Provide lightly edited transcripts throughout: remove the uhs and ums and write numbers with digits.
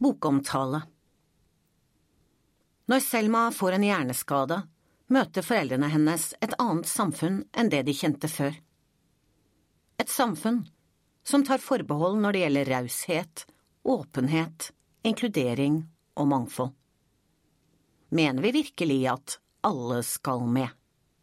Bokomtale. Når Selma får en hjerneskade, møter foreldrene hennes et annet samfunn enn det de kjente før. Et samfunn som tar forbehold når det gjelder raushet, åpenhet, inkludering og mangfold. Mener vi virkelig at alle skal med?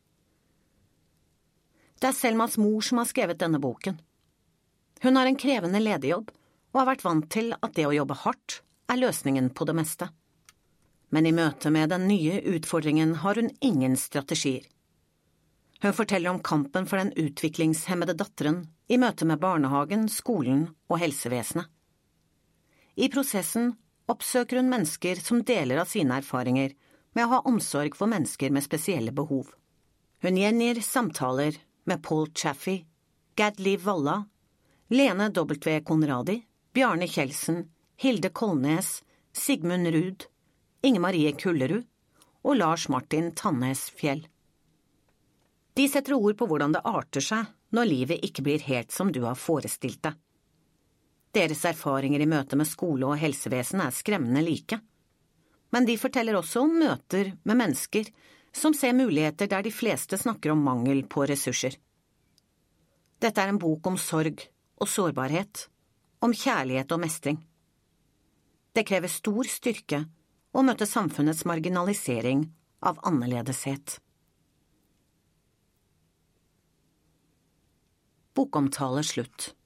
Det er Selmas mor som har skrevet denne boken. Hun har en krevende lederjobb og har vært vant til at det å jobbe hardt er løsningen på det meste. Men i møte med den nye utfordringen har hun ingen strategier. Hun forteller om kampen for den utviklingshemmede datteren i møte med barnehagen, skolen og helsevesenet. I prosessen oppsøker hun mennesker som deler av sine erfaringer med å ha omsorg for mennesker med spesielle behov. Hun gjengir samtaler med Paul Chaffee, Gad Liv Valla, Lene W. Konradi, Bjarne Kjeldsen, Hilde Kolnes, Sigmund Rud, Inge Marie Kullerud og Lars Martin Tannes Fjell. De setter ord på hvordan det arter seg når livet ikke blir helt som du har forestilt deg. Deres erfaringer i møte med skole og helsevesen er skremmende like. Men de forteller også om møter med mennesker som ser muligheter der de fleste snakker om mangel på ressurser. Dette er en bok om sorg og sårbarhet, om kjærlighet og mestring. Det krever stor styrke å møte samfunnets marginalisering av annerledeshet. Bokomtale slutt.